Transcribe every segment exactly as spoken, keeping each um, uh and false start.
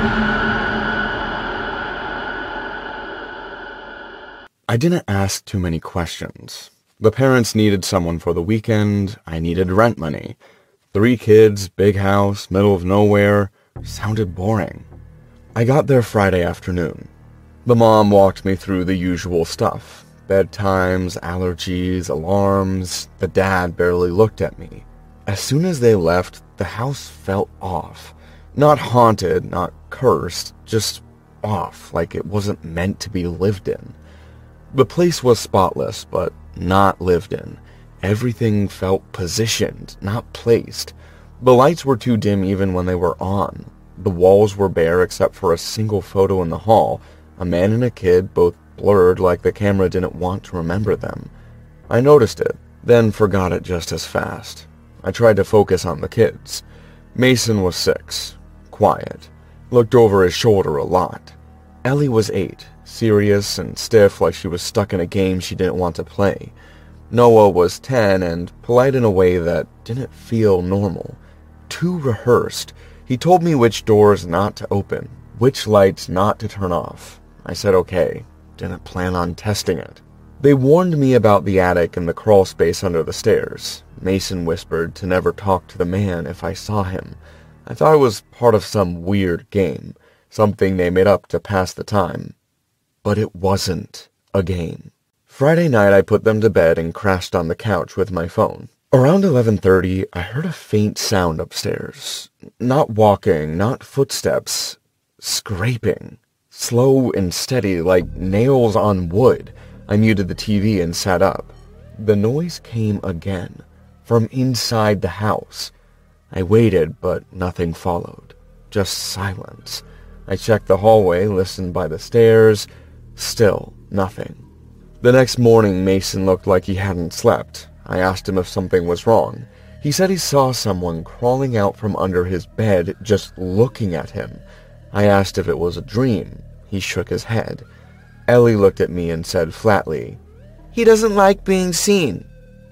I didn't ask too many questions. The parents needed someone for the weekend. I needed rent money. Three kids, big house, middle of nowhere. Sounded boring. I got there Friday afternoon. The mom walked me through the usual stuff. Bedtimes, allergies, alarms. The dad barely looked at me. As soon as they left, the house felt off. Not haunted, not cursed, just off, like it wasn't meant to be lived in. The place was spotless, but not lived in. Everything felt positioned, not placed. The lights were too dim even when they were on. The walls were bare except for a single photo in the hall, a man and a kid, both blurred like the camera didn't want to remember them. I noticed it, then forgot it just as fast. I tried to focus on the kids. Mason was six, quiet, looked over his shoulder a lot. Ellie was eight, serious and stiff like she was stuck in a game she didn't want to play. Noah was ten and polite in a way that didn't feel normal. Too rehearsed. He told me which doors not to open, which lights not to turn off. I said okay, didn't plan on testing it. They warned me about the attic and the crawl space under the stairs. Mason whispered to never talk to the man if I saw him. I thought it was part of some weird game, something they made up to pass the time. But it wasn't a game. Friday night I put them to bed and crashed on the couch with my phone. Around eleven thirty, I heard a faint sound upstairs. Not walking, not footsteps. Scraping. Slow and steady, like nails on wood. I muted the T V and sat up. The noise came again, from inside the house. I waited, but nothing followed. Just silence. I checked the hallway, listened by the stairs. Still nothing. The next morning, Mason looked like he hadn't slept. I asked him if something was wrong. He said he saw someone crawling out from under his bed, just looking at him. I asked if it was a dream. He shook his head. Ellie looked at me and said flatly, "He doesn't like being seen."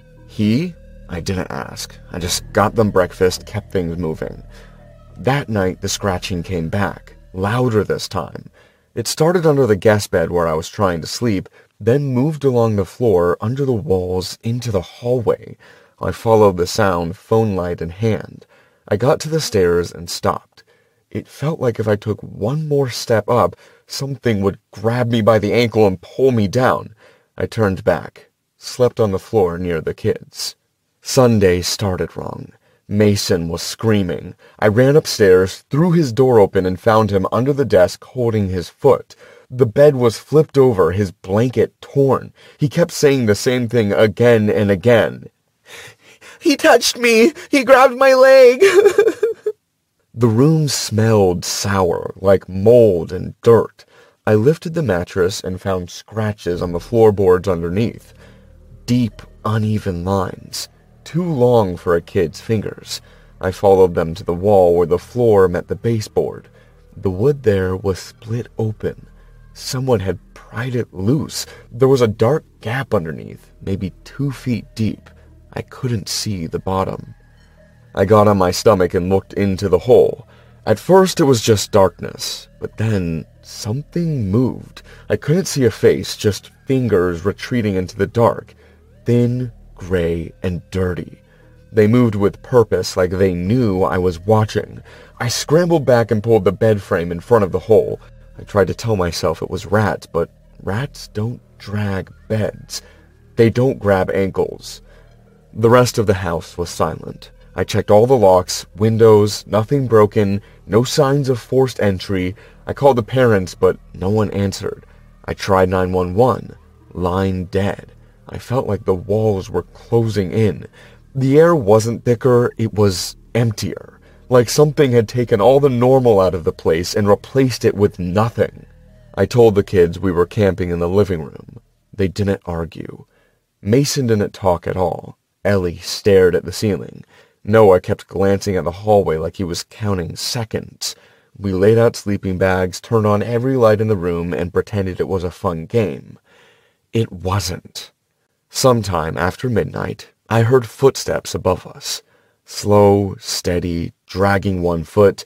He? I didn't ask. I just got them breakfast, kept things moving. That night, the scratching came back, louder this time. It started under the guest bed where I was trying to sleep, then moved along the floor, under the walls, into the hallway. I followed the sound, phone light in hand. I got to the stairs and stopped. It felt like if I took one more step up, something would grab me by the ankle and pull me down. I turned back, slept on the floor near the kids. Sunday started wrong. Mason was screaming. I ran upstairs, threw his door open, and found him under the desk holding his foot. The bed was flipped over, his blanket torn. He kept saying the same thing again and again. "He touched me! He grabbed my leg!" The room smelled sour, like mold and dirt. I lifted the mattress and found scratches on the floorboards underneath. Deep, uneven lines. Too long for a kid's fingers. I followed them to the wall where the floor met the baseboard. The wood there was split open. Someone had pried it loose. There was a dark gap underneath, maybe two feet deep. I couldn't see the bottom. I got on my stomach and looked into the hole. At first it was just darkness, but then something moved. I couldn't see a face, just fingers retreating into the dark. Thin, gray, and dirty. They moved with purpose, like they knew I was watching. I scrambled back and pulled the bed frame in front of the hole. I tried to tell myself it was rats, but rats don't drag beds. They don't grab ankles. The rest of the house was silent. I checked all the locks, windows, nothing broken, no signs of forced entry. I called the parents, but no one answered. I tried nine one one. Line dead. I felt like the walls were closing in. The air wasn't thicker, it was emptier. Like something had taken all the normal out of the place and replaced it with nothing. I told the kids we were camping in the living room. They didn't argue. Mason didn't talk at all. Ellie stared at the ceiling. Noah kept glancing at the hallway like he was counting seconds. We laid out sleeping bags, turned on every light in the room, and pretended it was a fun game. It wasn't. Sometime after midnight, I heard footsteps above us. Slow, steady, dragging one foot,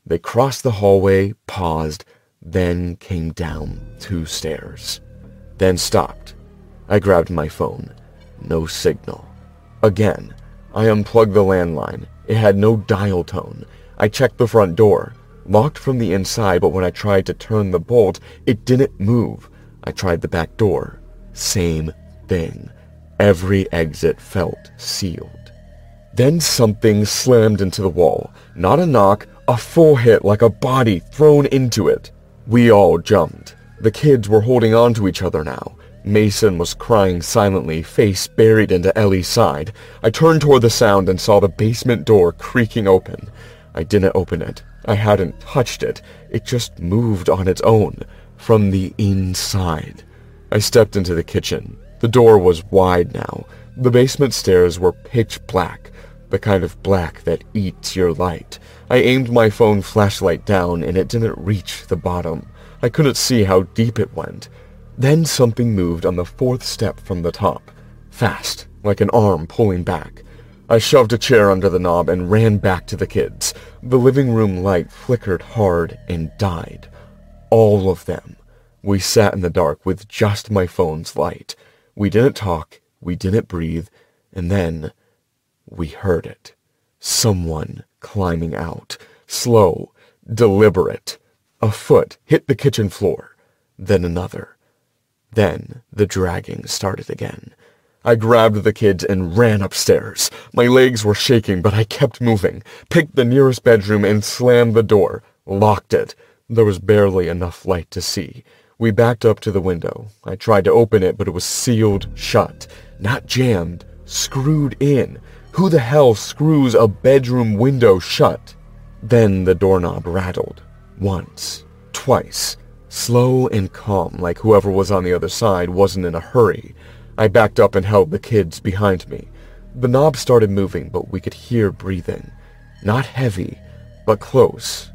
They crossed the hallway, paused, then came down two stairs. Then stopped. I grabbed my phone. No signal. Again, I unplugged the landline. It had no dial tone. I checked the front door. Locked from the inside, but when I tried to turn the bolt, it didn't move. I tried the back door. Same thing. Every exit felt sealed. Then something slammed into the wall. Not a knock, a full hit like a body thrown into it. We all jumped. The kids were holding on to each other now. Mason was crying silently, face buried into Ellie's side. I turned toward the sound and saw the basement door creaking open. I didn't open it. I hadn't touched it. It just moved on its own, from the inside. I stepped into the kitchen. The door was wide now. The basement stairs were pitch black, the kind of black that eats your light. I aimed my phone flashlight down, and it didn't reach the bottom. I couldn't see how deep it went. Then something moved on the fourth step from the top. Fast, like an arm pulling back. I shoved a chair under the knob and ran back to the kids. The living room light flickered hard and died. All of them. We sat in the dark with just my phone's light. We didn't talk, we didn't breathe, and then we heard it. Someone climbing out. Slow, deliberate. A foot hit the kitchen floor, then another. Then the dragging started again. I grabbed the kids and ran upstairs. My legs were shaking, but I kept moving, picked the nearest bedroom and slammed the door, locked it. There was barely enough light to see. We backed up to the window. I tried to open it, but it was sealed shut. Not jammed, screwed in. Who the hell screws a bedroom window shut? Then the doorknob rattled. Once. Twice. Slow and calm, like whoever was on the other side wasn't in a hurry. I backed up and held the kids behind me. The knob started moving, but we could hear breathing. Not heavy, but close.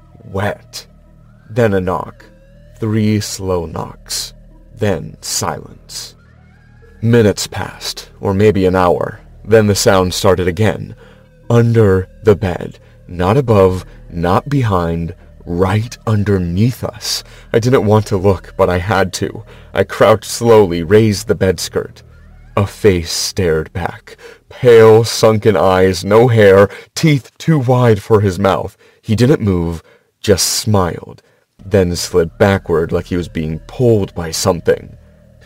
Wet. Then a knock. Three slow knocks. Then silence. Minutes passed, or maybe an hour. Then the sound started again. Under the bed. Not above, not behind, right underneath us. I didn't want to look, but I had to. I crouched slowly, raised the bed skirt. A face stared back. Pale, sunken eyes, no hair, teeth too wide for his mouth. He didn't move, just smiled, then slid backward like he was being pulled by something.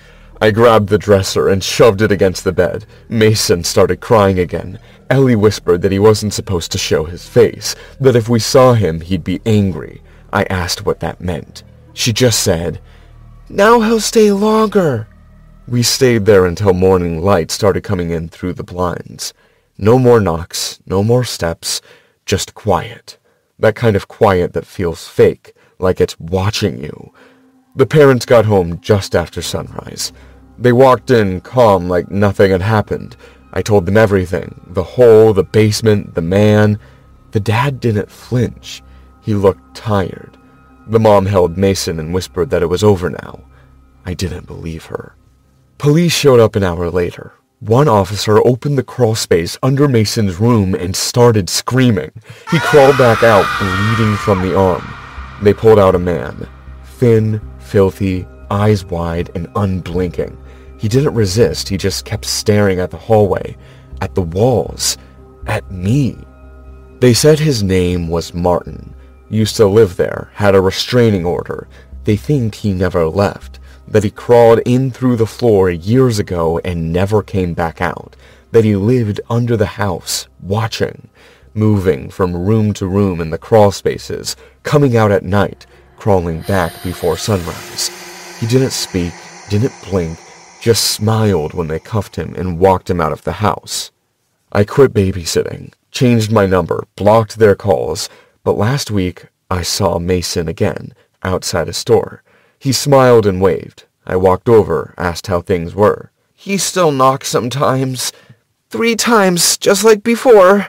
I grabbed the dresser and shoved it against the bed. Mason started crying again. Ellie whispered that he wasn't supposed to show his face, that if we saw him, he'd be angry. I asked what that meant. She just said, "Now he'll stay longer." We stayed there until morning light started coming in through the blinds. No more knocks, no more steps, just quiet. That kind of quiet that feels fake, like it's watching you. The parents got home just after sunrise. They walked in calm like nothing had happened. I told them everything. The hole, the basement, the man. The dad didn't flinch. He looked tired. The mom held Mason and whispered that it was over now. I didn't believe her. Police showed up an hour later. One officer opened the crawl space under Mason's room and started screaming. He crawled back out, bleeding from the arm. They pulled out a man. Thin, filthy, eyes wide and unblinking. He didn't resist, he just kept staring at the hallway, at the walls, at me. They said his name was Martin, used to live there, had a restraining order. They think he never left, that he crawled in through the floor years ago and never came back out, that he lived under the house, watching, moving from room to room in the crawl spaces, coming out at night, crawling back before sunrise. He didn't speak, didn't blink, just smiled when they cuffed him and walked him out of the house. I quit babysitting, changed my number, blocked their calls, but last week I saw Mason again, outside a store. He smiled and waved. I walked over, asked how things were. "He still knocks sometimes. Three times, just like before.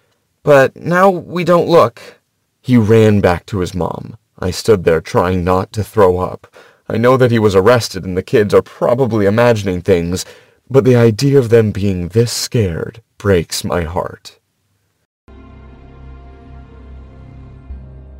But now we don't look." He ran back to his mom. I stood there trying not to throw up. I know that he was arrested and the kids are probably imagining things, but the idea of them being this scared breaks my heart.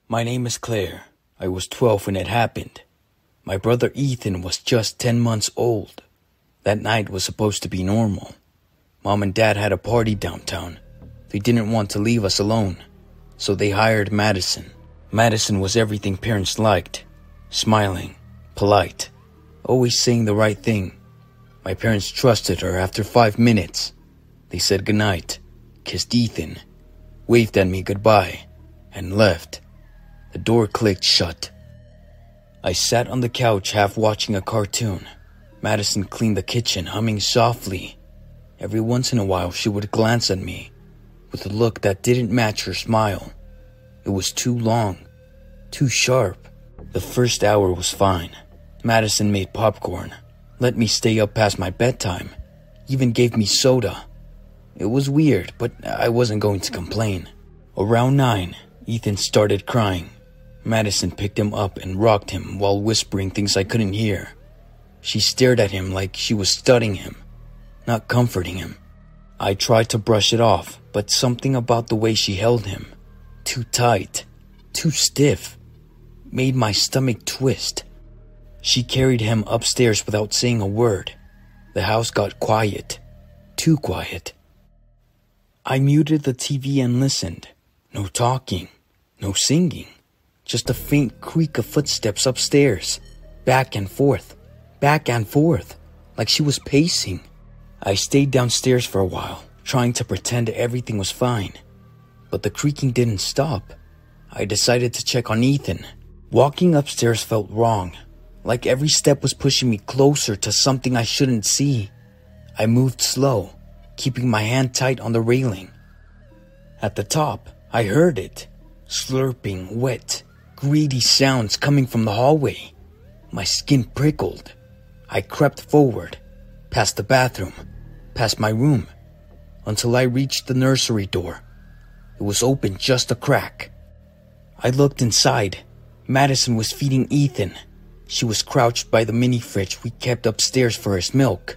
My name is Claire. I was twelve when it happened. My brother Ethan was just ten months old. That night was supposed to be normal. Mom and Dad had a party downtown. They didn't want to leave us alone, so they hired Madison. Madison was everything parents liked. Smiling, polite, always saying the right thing. My parents trusted her after five minutes. They said goodnight, kissed Ethan, waved at me goodbye, and left. The door clicked shut. I sat on the couch half watching a cartoon. Madison cleaned the kitchen, humming softly. Every once in a while she would glance at me with a look that didn't match her smile. It was too long, too sharp. The first hour was fine. Madison made popcorn, let me stay up past my bedtime, even gave me soda. It was weird, but I wasn't going to complain. Around nine, Ethan started crying. Madison picked him up and rocked him while whispering things I couldn't hear. She stared at him like she was studying him, not comforting him. I tried to brush it off, but something about the way she held him, too tight, too stiff, made my stomach twist. She carried him upstairs without saying a word. The house got quiet, too quiet. I muted the T V and listened. No talking, no singing, just a faint creak of footsteps upstairs, back and forth, back and forth, like she was pacing. I stayed downstairs for a while, trying to pretend everything was fine, but the creaking didn't stop. I decided to check on Ethan. Walking upstairs felt wrong, like every step was pushing me closer to something I shouldn't see. I moved slow, keeping my hand tight on the railing. At the top, I heard it, slurping, wet, greedy sounds coming from the hallway. My skin prickled. I crept forward, past the bathroom, past my room, until I reached the nursery door. It was open just a crack. I looked inside. Madison was feeding Ethan. She was crouched by the mini fridge we kept upstairs for his milk.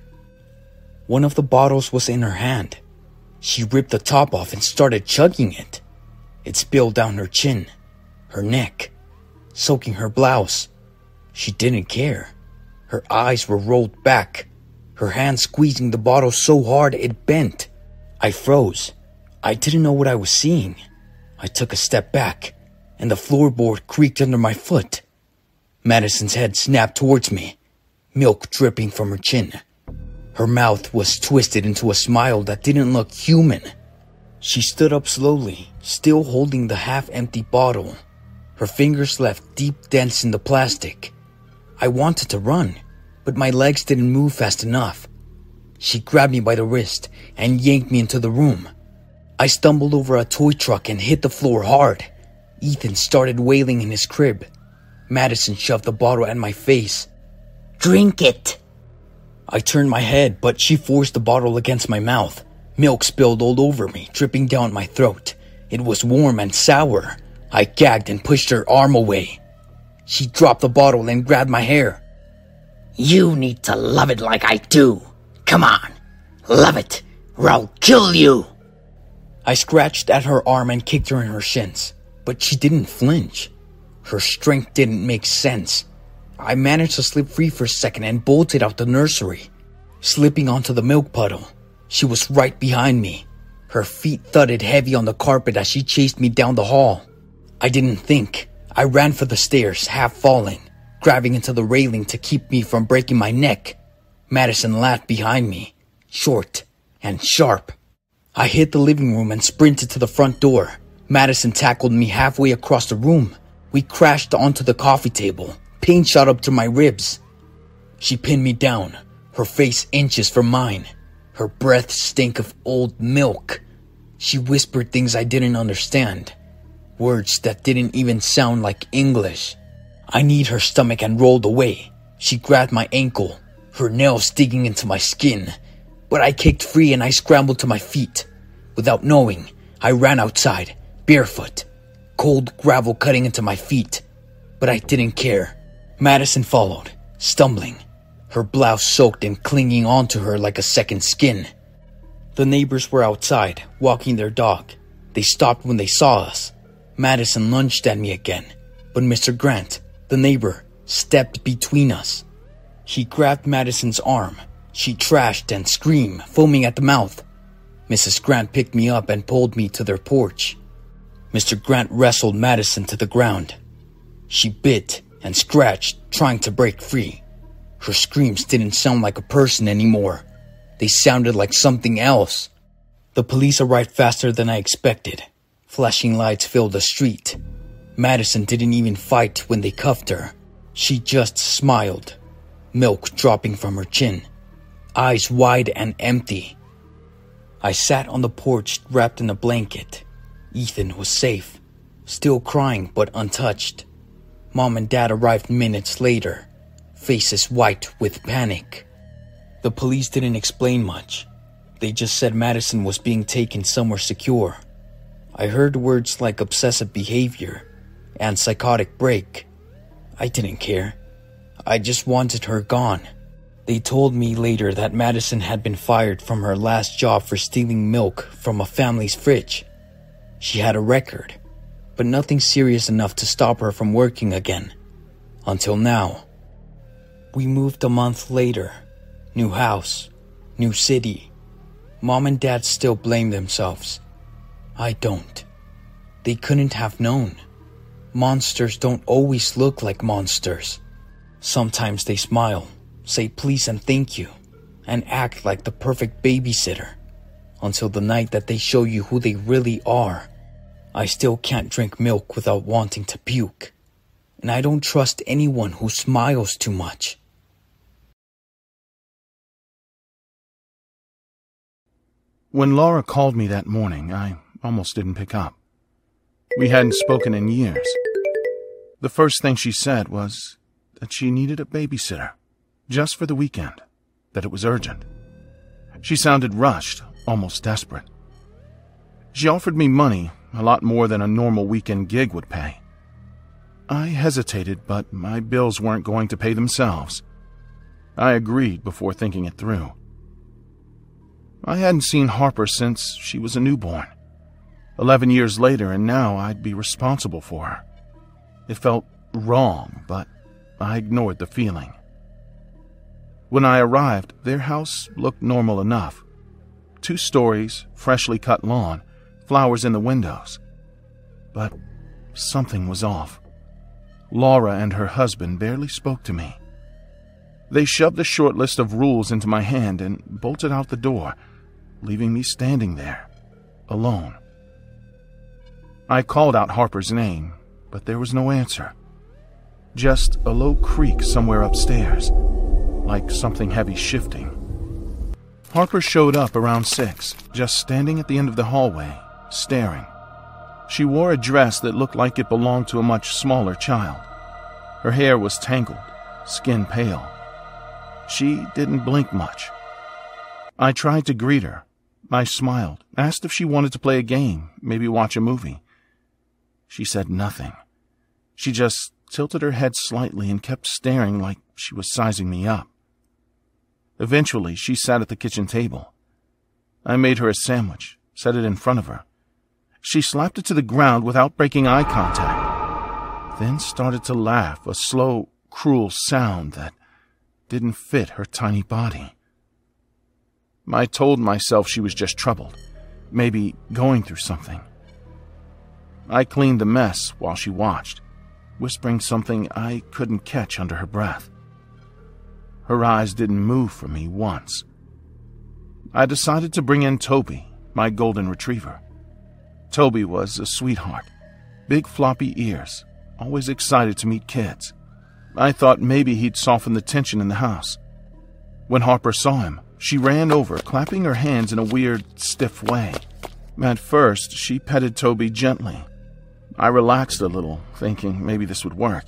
One of the bottles was in her hand. She ripped the top off and started chugging it. It spilled down her chin, her neck, soaking her blouse. She didn't care. Her eyes were rolled back, her hand squeezing the bottle so hard it bent. I froze. I didn't know what I was seeing. I took a step back, and the floorboard creaked under my foot. Madison's head snapped towards me, milk dripping from her chin. Her mouth was twisted into a smile that didn't look human. She stood up slowly, still holding the half-empty bottle. Her fingers left deep dents in the plastic. I wanted to run, but my legs didn't move fast enough. She grabbed me by the wrist and yanked me into the room. I stumbled over a toy truck and hit the floor hard. Ethan started wailing in his crib. Madison shoved the bottle at my face. "Drink it!" I turned my head, but she forced the bottle against my mouth. Milk spilled all over me, dripping down my throat. It was warm and sour. I gagged and pushed her arm away. She dropped the bottle and grabbed my hair. "You need to love it like I do. Come on, love it, or I'll kill you." I scratched at her arm and kicked her in her shins, but she didn't flinch. Her strength didn't make sense. I managed to slip free for a second and bolted out the nursery, slipping onto the milk puddle. She was right behind me. Her feet thudded heavy on the carpet as she chased me down the hall. I didn't think. I ran for the stairs, half falling, grabbing into the railing to keep me from breaking my neck. Madison laughed behind me, short and sharp. I hit the living room and sprinted to the front door. Madison tackled me halfway across the room. We crashed onto the coffee table. Pain shot up to my ribs. She pinned me down, her face inches from mine. Her breath stank of old milk. She whispered things I didn't understand, words that didn't even sound like English. I kneed her stomach and rolled away. She grabbed my ankle, her nails digging into my skin. But I kicked free and I scrambled to my feet. Without knowing, I ran outside, barefoot, cold gravel cutting into my feet. But I didn't care. Madison followed, stumbling, her blouse soaked and clinging onto her like a second skin. The neighbors were outside, walking their dog. They stopped when they saw us. Madison lunged at me again, but Mister Grant, the neighbor, stepped between us. He grabbed Madison's arm. She trashed and screamed, foaming at the mouth. Missus Grant picked me up and pulled me to their porch. Mister Grant wrestled Madison to the ground. She bit and scratched, trying to break free. Her screams didn't sound like a person anymore. They sounded like something else. The police arrived faster than I expected. Flashing lights filled the street. Madison didn't even fight when they cuffed her. She just smiled, milk dropping from her chin, eyes wide and empty. I sat on the porch wrapped in a blanket. Ethan was safe, still crying but untouched. Mom and Dad arrived minutes later, faces white with panic. The police didn't explain much. They just said Madison was being taken somewhere secure. I heard words like obsessive behavior and psychotic break. I didn't care. I just wanted her gone. They told me later that Madison had been fired from her last job for stealing milk from a family's fridge. She had a record, but nothing serious enough to stop her from working again. Until now. We moved a month later. New house, new city. Mom and Dad still blame themselves. I don't. They couldn't have known. Monsters don't always look like monsters. Sometimes they smile, say please and thank you, and act like the perfect babysitter, until the night that they show you who they really are. I still can't drink milk without wanting to puke, and I don't trust anyone who smiles too much. When Laura called me that morning, I almost didn't pick up. We hadn't spoken in years. The first thing she said was that she needed a babysitter, just for the weekend, that it was urgent. She sounded rushed, almost desperate. She offered me money, a lot more than a normal weekend gig would pay. I hesitated, but my bills weren't going to pay themselves. I agreed before thinking it through. I hadn't seen Harper since she was a newborn. Eleven years later, and now I'd be responsible for her. It felt wrong, but I ignored the feeling. When I arrived, their house looked normal enough. Two stories, freshly cut lawn, flowers in the windows. But something was off. Laura and her husband barely spoke to me. They shoved a short list of rules into my hand and bolted out the door, leaving me standing there, alone. I called out Harper's name, but there was no answer. Just a low creak somewhere upstairs, like something heavy shifting. Harper showed up around six, just standing at the end of the hallway, staring. She wore a dress that looked like it belonged to a much smaller child. Her hair was tangled, skin pale. She didn't blink much. I tried to greet her. I smiled, asked if she wanted to play a game, maybe watch a movie. She said nothing. She just tilted her head slightly and kept staring like she was sizing me up. Eventually, she sat at the kitchen table. I made her a sandwich, set it in front of her. She slapped it to the ground without breaking eye contact, then started to laugh, a slow, cruel sound that didn't fit her tiny body. I told myself she was just troubled, maybe going through something. I cleaned the mess while she watched, whispering something I couldn't catch under her breath. Her eyes didn't move from me once. I decided to bring in Toby, my golden retriever. Toby was a sweetheart, big floppy ears, always excited to meet kids. I thought maybe he'd soften the tension in the house. When Harper saw him, she ran over, clapping her hands in a weird, stiff way. At first, she petted Toby gently. I relaxed a little, thinking maybe this would work.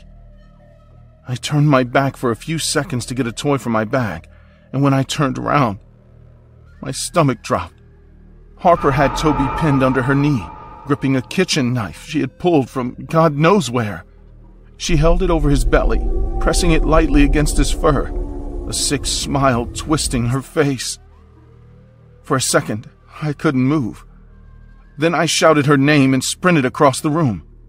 I turned my back for a few seconds to get a toy from my bag, and when I turned around, my stomach dropped. Harper had Toby pinned under her knee, gripping a kitchen knife she had pulled from God knows where. She held it over his belly, pressing it lightly against his fur, a sick smile twisting her face. For a second, I couldn't move. Then I shouted her name and sprinted across the room.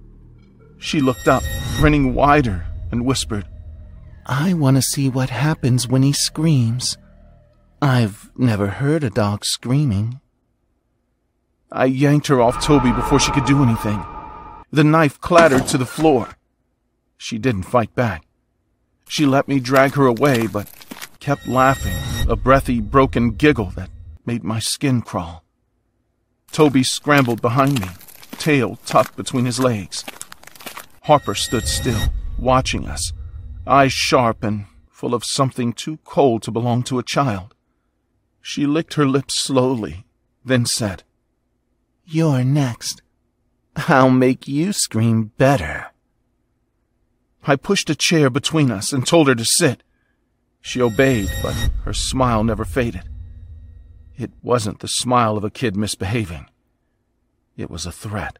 She looked up, grinning wider, and whispered, "I want to see what happens when he screams. I've never heard a dog screaming." I yanked her off Toby before she could do anything. The knife clattered to the floor. She didn't fight back. She let me drag her away, but kept laughing, a breathy, broken giggle that made my skin crawl. Toby scrambled behind me, tail tucked between his legs. Harper stood still, watching us, eyes sharp and full of something too cold to belong to a child. She licked her lips slowly, then said, "You're next. I'll make you scream better." I pushed a chair between us and told her to sit. She obeyed, but her smile never faded. It wasn't the smile of a kid misbehaving. It was a threat.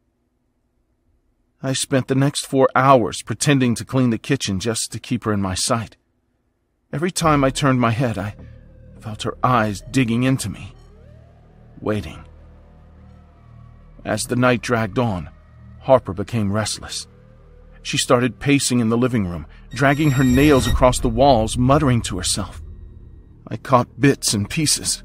I spent the next four hours pretending to clean the kitchen just to keep her in my sight. Every time I turned my head, I felt her eyes digging into me, waiting. As the night dragged on, Harper became restless. She started pacing in the living room, dragging her nails across the walls, muttering to herself. I caught bits and pieces.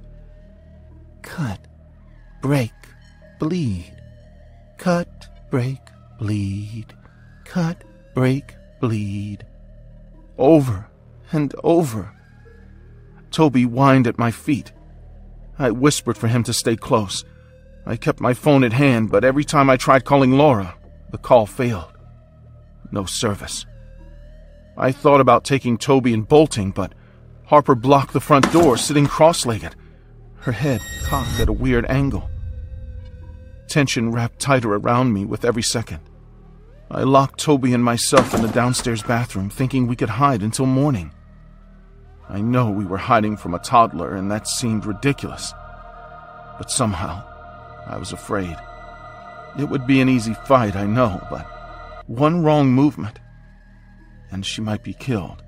Cut, break, bleed. Cut, break, bleed. Cut, break, bleed. Over and over. Toby whined at my feet. I whispered for him to stay close. I kept my phone at hand, but every time I tried calling Laura, the call failed. No service. I thought about taking Toby and bolting, but Harper blocked the front door, sitting cross-legged, her head cocked at a weird angle. Tension wrapped tighter around me with every second. I locked Toby and myself in the downstairs bathroom, thinking we could hide until morning. I know we were hiding from a toddler, and that seemed ridiculous. But somehow, I was afraid. It would be an easy fight, I know, but one wrong movement, and she might be killed.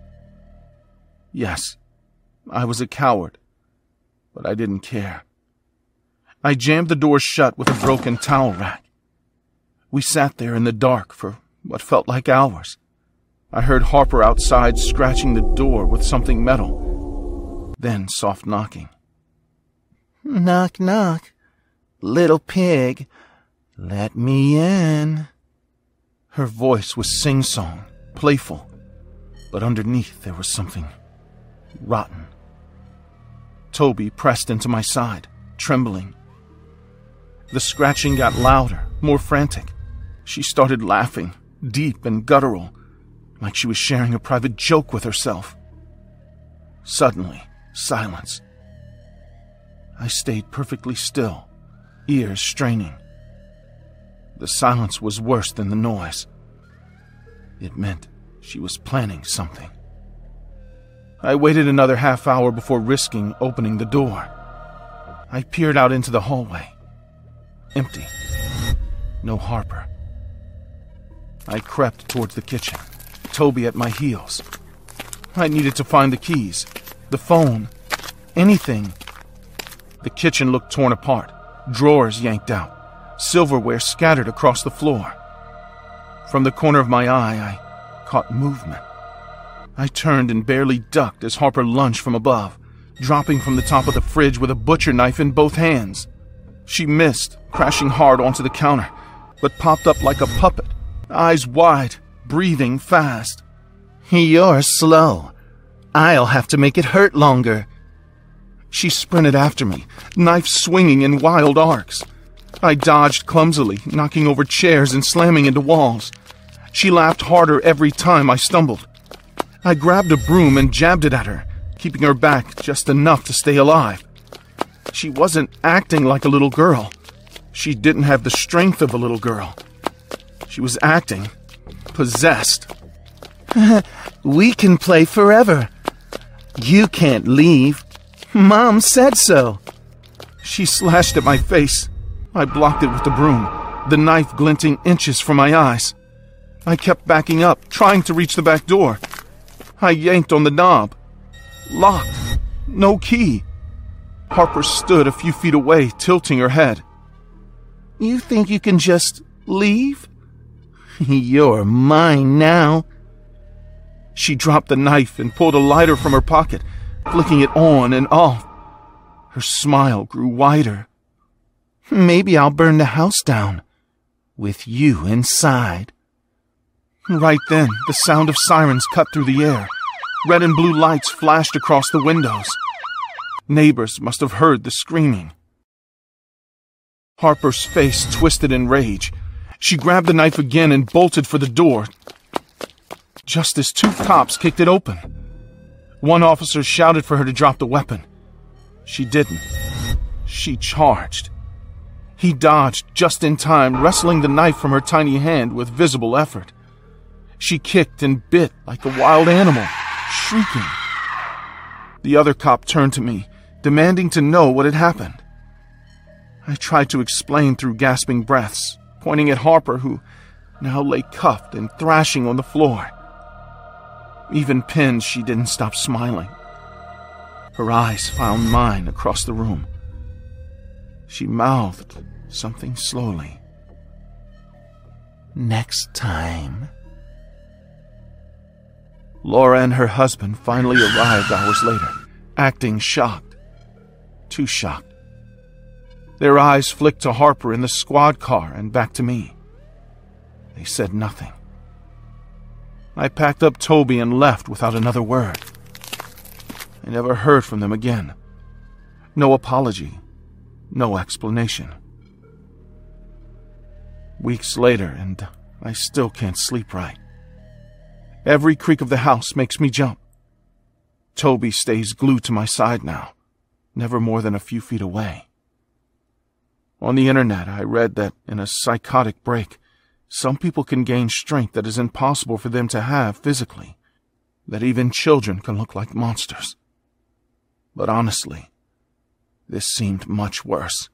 Yes, I was a coward, but I didn't care. I jammed the door shut with a broken towel rack. We sat there in the dark for what felt like hours. I heard Harper outside scratching the door with something metal, then soft knocking. "Knock, knock. Little pig, let me in." Her voice was sing-song, playful, but underneath there was something rotten. Toby pressed into my side, trembling. The scratching got louder, more frantic. She started laughing, deep and guttural, like she was sharing a private joke with herself. Suddenly, silence. I stayed perfectly still, ears straining. The silence was worse than the noise. It meant she was planning something. I waited another half hour before risking opening the door. I peered out into the hallway. Empty. No Harper. I crept towards the kitchen, Toby at my heels. I needed to find the keys, the phone, anything. The kitchen looked torn apart, drawers yanked out, silverware scattered across the floor. From the corner of my eye, I caught movement. I turned and barely ducked as Harper lunged from above, dropping from the top of the fridge with a butcher knife in both hands. She missed, crashing hard onto the counter, but popped up like a puppet, eyes wide, breathing fast. "You're slow. I'll have to make it hurt longer." She sprinted after me, knife swinging in wild arcs. I dodged clumsily, knocking over chairs and slamming into walls. She laughed harder every time I stumbled. I grabbed a broom and jabbed it at her, keeping her back just enough to stay alive. She wasn't acting like a little girl. She didn't have the strength of a little girl. She was acting possessed. "We can play forever. You can't leave. Mom said so." She slashed at my face. I blocked it with the broom, the knife glinting inches from my eyes. I kept backing up, trying to reach the back door. I yanked on the knob. Locked. No key. Harper stood a few feet away, tilting her head. "You think you can just leave? You're mine now. She dropped the knife and pulled a lighter from her pocket, flicking it on and off. Her smile grew wider. Maybe I'll burn the house down, with you inside. Right then, the sound of sirens cut through the air. Red and blue lights flashed across the windows. Neighbors must have heard the screaming. Harper's face twisted in rage. She grabbed the knife again and bolted for the door, just as two cops kicked it open. One officer shouted for her to drop the weapon. She didn't. She charged. He dodged just in time, wresting the knife from her tiny hand with visible effort. She kicked and bit like a wild animal, shrieking. The other cop turned to me, demanding to know what had happened. I tried to explain through gasping breaths, pointing at Harper, who now lay cuffed and thrashing on the floor. Even pinned, she didn't stop smiling. Her eyes found mine across the room. She mouthed something slowly. Next time. Laura and her husband finally arrived hours later, acting shocked. Too shocked. Their eyes flicked to Harper in the squad car and back to me. They said nothing. I packed up Toby and left without another word. I never heard from them again. No apology. No explanation. Weeks later, and I still can't sleep right. Every creak of the house makes me jump. Toby stays glued to my side now, never more than a few feet away. On the internet, I read that in a psychotic break, some people can gain strength that is impossible for them to have physically, that even children can look like monsters. But honestly, this seemed much worse.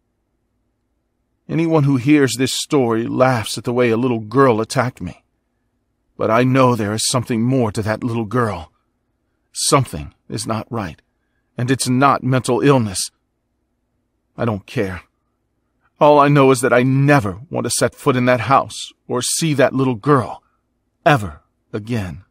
Anyone who hears this story laughs at the way a little girl attacked me. But I know there is something more to that little girl. Something is not right, and it's not mental illness. I don't care. All I know is that I never want to set foot in that house or see that little girl ever again.